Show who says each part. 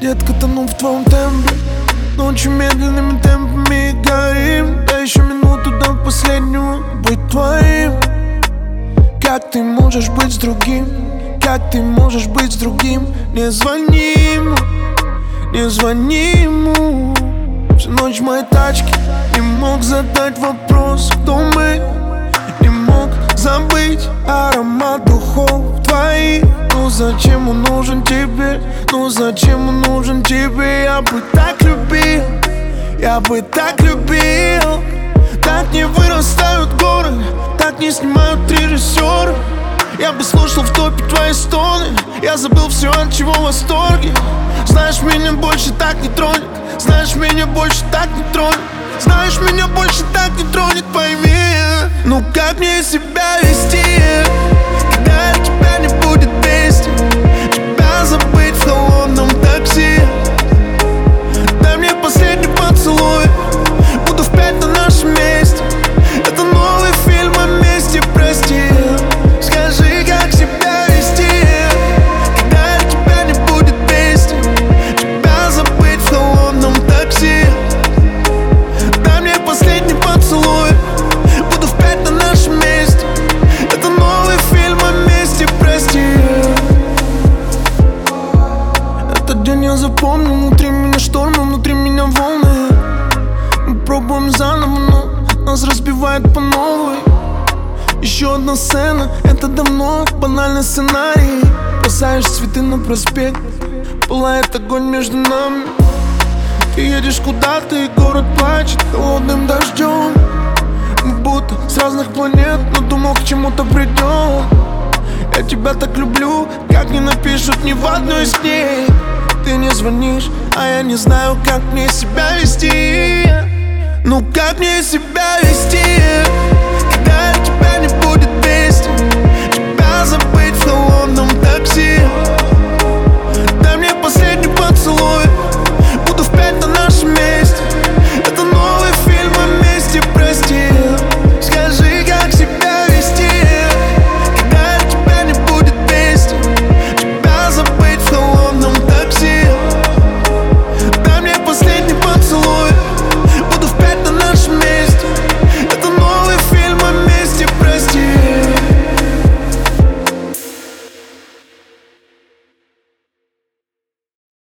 Speaker 1: Детка, тону в твоем темпе, ночью медленными темпами горим. Да еще минуту до последнего быть твоим. Как ты можешь быть с другим? Как ты можешь быть с другим? Не звони ему, не звони ему. Всю ночь в моей тачке не мог задать вопрос, кто мы. Не мог забыть аромат духов твоих. Ну зачем он нужен тебе? Ну зачем он нужен тебе? Я бы так любил, я бы так любил. Так не вырастают горы, так не снимают режиссеры. Я бы слушал в топе твои стоны. Я забыл все, от чего в восторге. Знаешь, меня больше так не тронет. Знаешь, меня больше так не тронет. Знаешь, меня больше так не тронет, пойми. Ну как мне себя вести, когда тебя не будет вместе? Тебя забыть в холодном такси. Дай мне последний поцелуй, буду в 5 на нашем месте. Это новый фильм о месте, прости. Скажи, как себя вести, когда тебя не будет вместе? Тебя забыть в холодном такси. Дай мне последний поцелуй, буду в 5 на нашем месте. Это новый фильм о месте, прости. Этот день я запомню. Внутри меня штормы, внутри меня волны. Мы пробуем заново, но нас разбивает по новой. Еще одна сцена, это давно банальный сценарий. Бросаешь цветы на проспект, пылает огонь между нами. Ты едешь куда-то, и город плачет холодным дождем. Мы будто с разных планет, но думал, к чему-то придем. Я тебя так люблю, как не напишут ни в одной из книг. Ты не звонишь, а я не знаю, как мне себя вести. Ну как мне себя вести?